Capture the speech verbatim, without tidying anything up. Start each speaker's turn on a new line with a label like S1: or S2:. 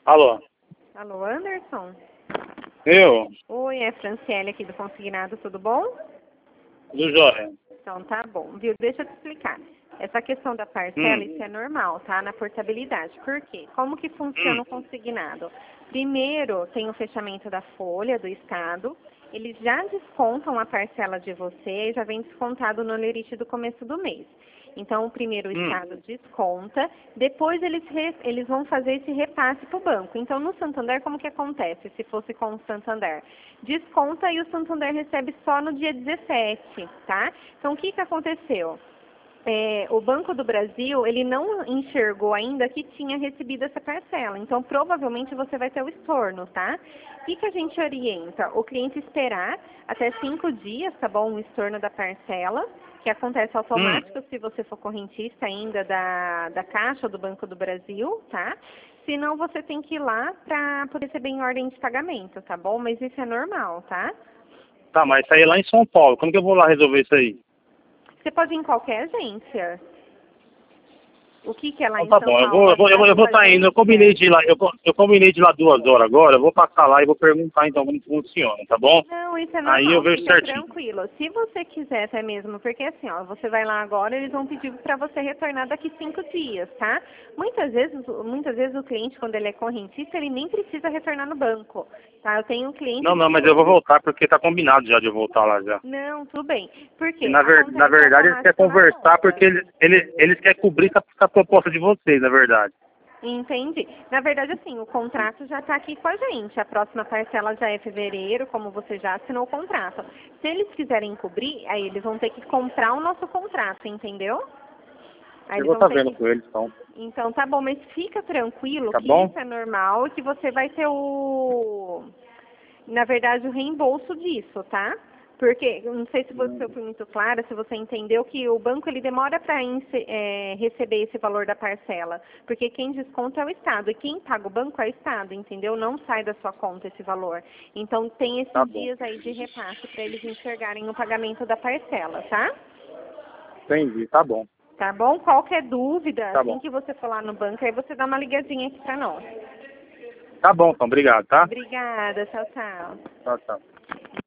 S1: Alô?
S2: Alô, Anderson?
S1: Eu?
S2: Oi, é Franciele aqui do Consignado, tudo bom?
S1: Do Jóia.
S2: Então tá bom, viu? Deixa eu te explicar. Essa questão da parcela,
S1: Hum.
S2: isso é normal, tá? Na portabilidade. Por quê? Como que funciona
S1: Hum.
S2: o consignado? Primeiro tem o fechamento da folha do Estado, eles já descontam a parcela de você e já vem descontado no lerite do começo do mês. Então, o primeiro o
S1: Hum.
S2: Estado desconta, depois eles, re, eles vão fazer esse repasse para o banco. Então, no Santander, como que acontece, se fosse com o Santander? Desconta e o Santander recebe só no dia dezessete, tá? Então, o que que aconteceu? É, o Banco do Brasil, ele não enxergou ainda que tinha recebido essa parcela. Então, provavelmente, você vai ter o estorno, tá? O que, que a gente orienta? O cliente esperar até cinco dias, tá bom? O estorno da parcela, que acontece
S1: Hum.
S2: automático se você for correntista ainda da, da Caixa ou do Banco do Brasil, tá? Senão, você tem que ir lá para poder receber em ordem de pagamento, tá bom? Mas isso é normal, tá?
S1: Tá, mas isso aí é lá em São Paulo. Como que eu vou lá resolver isso aí?
S2: Você pode ir em qualquer agência. O que, que é lá
S1: Então
S2: em
S1: tá
S2: São
S1: bom, eu vou,
S2: Paulo?
S1: eu vou, eu
S2: A
S1: vou, eu vou
S2: sua
S1: tá indo. Eu
S2: agência?
S1: combinei de ir lá, eu, co- eu combinei de ir lá duas horas agora. Eu vou passar lá e vou perguntar então como funciona, tá bom?
S2: Não, isso é
S1: Aí eu
S2: normal,
S1: vejo
S2: fica
S1: certinho.
S2: tranquilo. Se você quiser até mesmo, porque assim, ó, você vai lá agora, eles vão pedir para você retornar daqui cinco dias, tá? Muitas vezes, muitas vezes o cliente, quando ele é correntista, ele nem precisa retornar no banco, tá? Eu tenho um cliente
S1: Não, não,
S2: que
S1: mas eu vou
S2: hoje...
S1: voltar porque tá combinado já de eu voltar lá já.
S2: Não, tudo bem. Por
S1: E
S2: quê?
S1: na, ver, na
S2: Acontece
S1: verdade eles querem
S2: automático na
S1: conversar
S2: conta.
S1: porque eles, eles, eles querem cobrir com a, com a proposta de vocês, na verdade.
S2: Entendi. Na verdade, assim, o contrato já está aqui com a gente. A próxima parcela já é fevereiro, como você já assinou o contrato. Se eles quiserem cobrir, aí eles vão ter que comprar o nosso contrato, entendeu? Aí
S1: Eu
S2: eles
S1: vou
S2: vão
S1: estar
S2: ter
S1: vendo
S2: que...
S1: com eles então.
S2: Então tá bom, mas fica tranquilo
S1: Tá
S2: que
S1: bom?
S2: isso é normal e que você vai ter o... Na verdade, o reembolso disso, tá? Porque, eu não sei se você foi muito clara, se você entendeu que o banco ele demora para é, receber esse valor da parcela. Porque quem desconta é o Estado. E quem paga o banco é o Estado, entendeu? Não sai da sua conta esse valor. Então tem
S1: Tá
S2: esses
S1: bom.
S2: dias aí de repasse para eles enxergarem o pagamento da parcela, tá?
S1: Entendi, tá bom.
S2: Tá bom? Qualquer dúvida,
S1: Tá
S2: assim
S1: bom.
S2: que você for lá no banco, aí você dá uma ligadinha aqui para nós.
S1: Tá bom, então, obrigado, tá?
S2: Obrigada, tchau, tchau.
S1: Tchau, tchau.